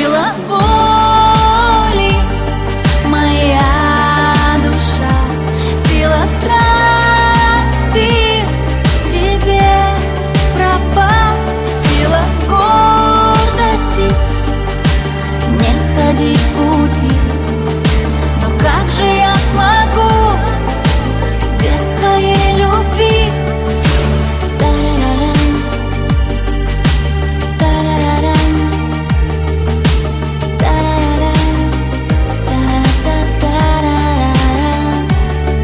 сила воли, моя душа, сила страсти в тебе пропасть, сила гордости не сходить с пути.